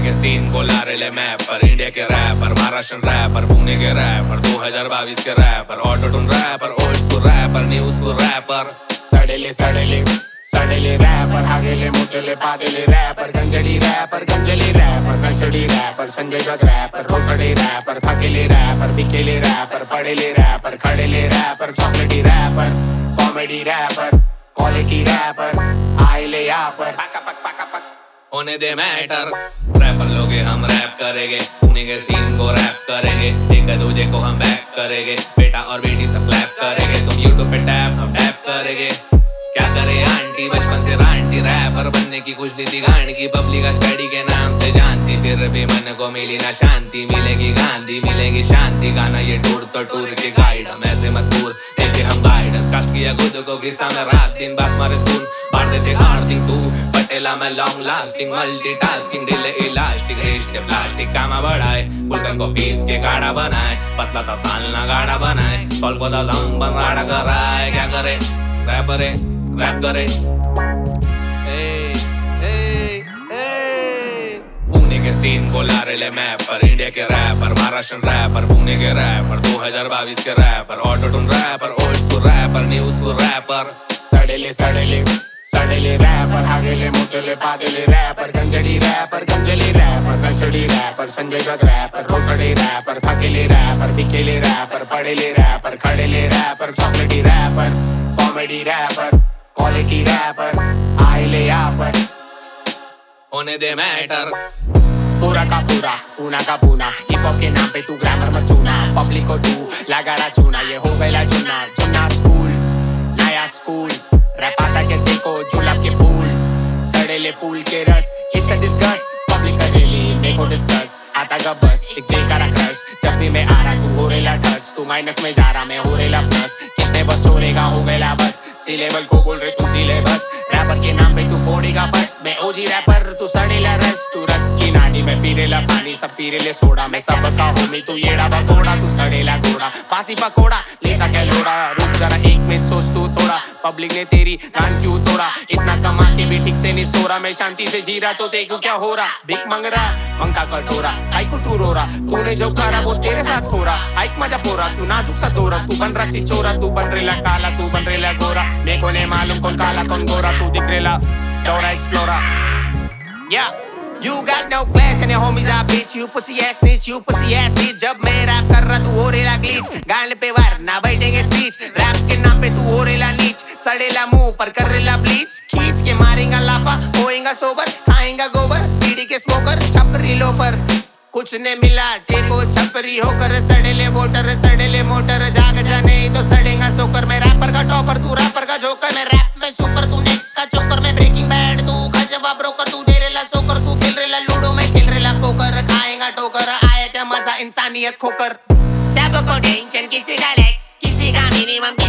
के सीन को ला रहे ले मैप पर। इंडिया के रैपर, महाराष्ट्र रैपर, पुणे के रैपर, 2022 के rapper, auto tune rapper, old school rapper, new school rapper. सडेले सडेले सडेले रॅपर, हागेले मोठेले पागेले रॅपर, गंजडी रॅपर, नशडी रॅपर, संजय दत्त रॅपर, रोकडे रॅपर, थकेले रॅपर, बिकेले रॅपर, पडेले रॅपर, खडेले रॅपर, चॉकलेटी rapper, comedy rapper, quality rapper, आएले यहाँ पर होने दे मैटर। रैपर लोगे हम रैप करेंगे, पुणे के सीन को रैप करेंगे, एक दूजे को हम बैक करेंगे, बेटा और बेटी सब क्लैप करेंगे, तुम यूट्यूब पे टैप हम टैप करेंगे। क्या करे आंटी बचपन से रांटी, रैपर बनने की कुछ नीति गांड की, पब्लिक स्टडी के नाम से जानती, फिर भी मन को मिली ना शांति, मिलेगी गांधी मिलेगी शांति, गाना ये टूर तो टूर के गाइड, हम ऐसे मत दूर देखे हम गाइडेंस, काश किया खुद को किस्सा में रात दिन बस मारे सुन मार देते हार्दिंग तू पटेला में long lasting multitasking delay elastic रिश्ते प्लास्टिक कामा बढ़ाए, गुलकन को पीस के गाढ़ा बनाए, पतला था सालना गाढ़ा बनाए, सॉल्व को था जंग बन राड़ा कराए। क्या करे रैपर रैप करे पुणे के सीन को ला रहे ले मैप पर। इंडिया के रैपर, महाराष्ट्र रैपर, पुणे के रैपर, 2022 के rapper, auto tune rapper, old school rapper, new school rapper. सडेले सडेले सडेले रॅपर, हागेले मोठेले पागेले रॅपर, गंजडी रॅपर, नशडी रॅपर, संजय दत्त रॅपर, रोकडे रॅपर, थकेले रॅपर, बिकेले रॅपर, पडेले रॅपर, खडेले रॅपर, चॉकलेटी rapper, comedy rapper, quality rapper, आएले यहाँ पर होने दे मैटर। पूरा का पूरा पूना का पूना, हिप हॉप के नाम पे तू ग्रामर मत चूना, पब्लिक को तू लगा चूना, ये हो गया चुना चुना स्कूल नया स्कूल, रैप आता के देखो जुलाब के फूल, सड़ेले फूल के रस, इट्स अ डिस्कस, पब्लिक करेली देखो डिस्कस, आता का बस एक जे करा क्रश, जब भी मैं आ रहा तू हो रेला ठस, तू माइनस में जा रहा मैं हो रेला प्लस, कितने बस छोड़ेगा हो गया बस, सी लेवल को बोल रहे तू सी लेबस, रैपर के नाम पे तू फोड़ेगा बस, मैं ओजी रैपर तू सड़ेला रस, तू रस की नानी में पीरेला पानी, सब पीरेले सोडा, मैं सबका होमी तू येड़ा बकोड़ा, तू सड़ेला घोड़ा पासी पकोड़ा लेता क्या लोड़ा, रुक जरा एक मिनट सोच तू थोड़ा, पब्लिक ने तेरी गान क्यों तोड़ा, इतना कमा के भी ठीक से नहीं सो रहा, मैं शांति से जी रहा तो देखो क्या हो रहा, भीख मांग रहा मंगा कटोरा, आई को तू रो रहा, तूने जो करा वो तेरे साथ हो रहा, आइक मजा पोरा, तू नाजुक सा दोरा, तू बन रहा छिचोरा, तू बन रेला काला, तू बन रेला गोरा, मेरे को नहीं मालूम कौन काला कौन गोरा, तू दिख रेला Dora explorer. Yeah, you got no class and your homies are bitch, you pussy ass snitch, you pussy ass bitch, जब मैं रैप कर रहा तू हो रेला ग्लिच, गाल पे वार ना बैठेंगे स्पीच, रैप के नाम पे तू हो रेला नीच, सड़ेला मुंह पर कर रेला ब्लीच, खींच के मारेगा लाफा, होएगा सोबर, खाएगा गोबर, बीड़ी के स्मोकर, छपरी लोफर, कुछ ने मिला देखो छपरी होकर, सड़ेले मोटर जाग जाने तो सड़ेगा सोकर, मैं रैपर का टॉपर तू रैपर का जोकर, मैं रैप में सुपर तू नेक का चोकर, मैं ब्रेकिंग बैड तू खजवा ब्रोकर, तू दे रेला सोकर, तू खेल रेला लूडो मैं खेल रेला पोकर, खाएगा ठोकर आया क्या मजा इंसानियत खोकर, सबको टेंशन किसी का लेक्स किसी का मिनिमम